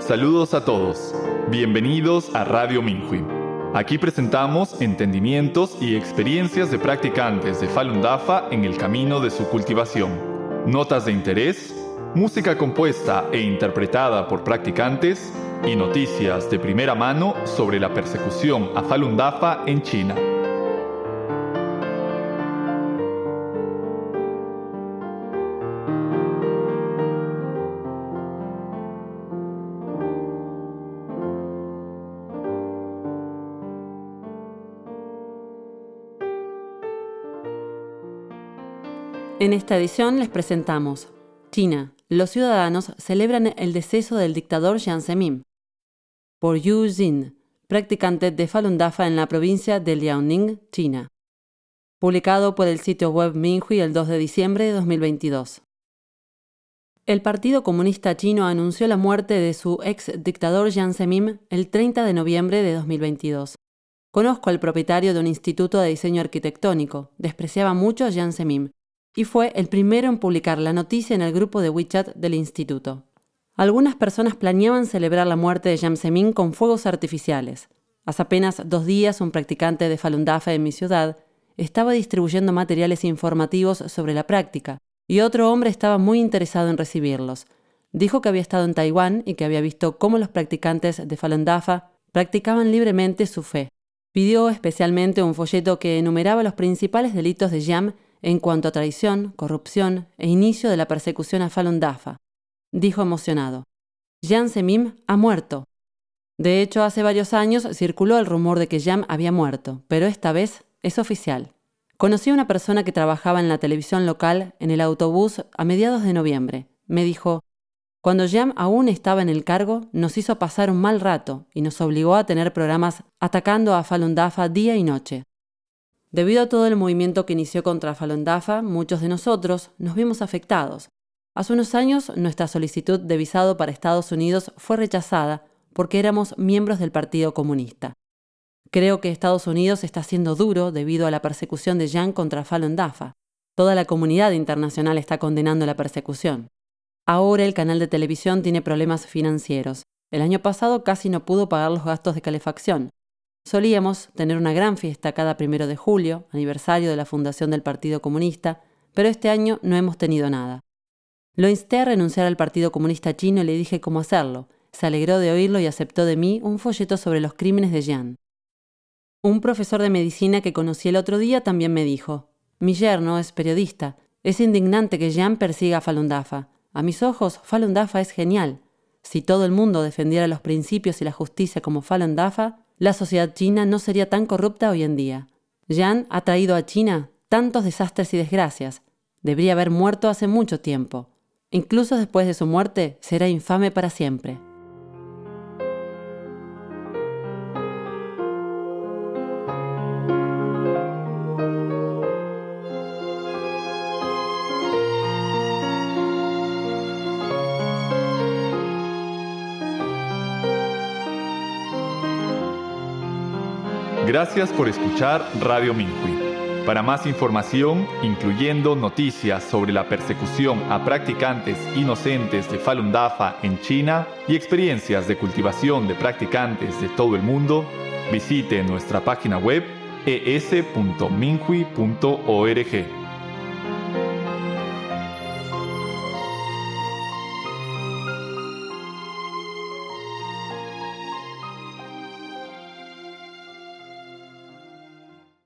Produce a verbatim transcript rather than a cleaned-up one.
Saludos a todos. Bienvenidos a Radio Minhui. Aquí presentamos entendimientos y experiencias de practicantes de Falun Dafa en el camino de su cultivación. Notas de interés, música compuesta e interpretada por practicantes y noticias de primera mano sobre la persecución a Falun Dafa en China. En esta edición les presentamos China. Los ciudadanos celebran el deceso del dictador Jiang Zemin. Por Yu Jin, practicante de Falun Dafa en la provincia de Liaoning, China. Publicado por el sitio web Minhui el dos de diciembre de dos mil veintidós. El Partido Comunista Chino anunció la muerte de su ex dictador Jiang Zemin el treinta de noviembre de dos mil veintidós. Conozco al propietario de un instituto de diseño arquitectónico. Despreciaba mucho a Jiang Zemin y fue el primero en publicar la noticia en el grupo de WeChat del instituto. Algunas personas planeaban celebrar la muerte de Jiang Zemin con fuegos artificiales. Hace apenas dos días, un practicante de Falun Dafa en mi ciudad estaba distribuyendo materiales informativos sobre la práctica, y otro hombre estaba muy interesado en recibirlos. Dijo que había estado en Taiwán y que había visto cómo los practicantes de Falun Dafa practicaban libremente su fe. Pidió especialmente un folleto que enumeraba los principales delitos de Jiang en cuanto a traición, corrupción e inicio de la persecución a Falun Dafa. Dijo emocionado: Jiang Zemin ha muerto. De hecho, hace varios años circuló el rumor de que Jiang había muerto, pero esta vez es oficial. Conocí a una persona que trabajaba en la televisión local en el autobús a mediados de noviembre. Me dijo: cuando Jiang aún estaba en el cargo, nos hizo pasar un mal rato y nos obligó a tener programas atacando a Falun Dafa día y noche. Debido a todo el movimiento que inició contra Falun Dafa, muchos de nosotros nos vimos afectados. Hace unos años, nuestra solicitud de visado para Estados Unidos fue rechazada porque éramos miembros del Partido Comunista. Creo que Estados Unidos está siendo duro debido a la persecución de Jiang contra Falun Dafa. Toda la comunidad internacional está condenando la persecución. Ahora el canal de televisión tiene problemas financieros. El año pasado casi no pudo pagar los gastos de calefacción. Solíamos tener una gran fiesta cada primero de julio, aniversario de la fundación del Partido Comunista, pero este año no hemos tenido nada. Lo insté a renunciar al Partido Comunista Chino y le dije cómo hacerlo. Se alegró de oírlo y aceptó de mí un folleto sobre los crímenes de Jiang. Un profesor de medicina que conocí el otro día también me dijo: mi yerno es periodista. Es indignante que Jiang persiga a Falun Dafa. A mis ojos, Falun Dafa es genial. Si todo el mundo defendiera los principios y la justicia como Falun Dafa, la sociedad china no sería tan corrupta hoy en día. Jiang ha traído a China tantos desastres y desgracias. Debería haber muerto hace mucho tiempo. Incluso después de su muerte, será infame para siempre. Gracias por escuchar Radio Minhui. Para más información, incluyendo noticias sobre la persecución a practicantes inocentes de Falun Dafa en China y experiencias de cultivación de practicantes de todo el mundo, visite nuestra página web e s punto minhui punto org.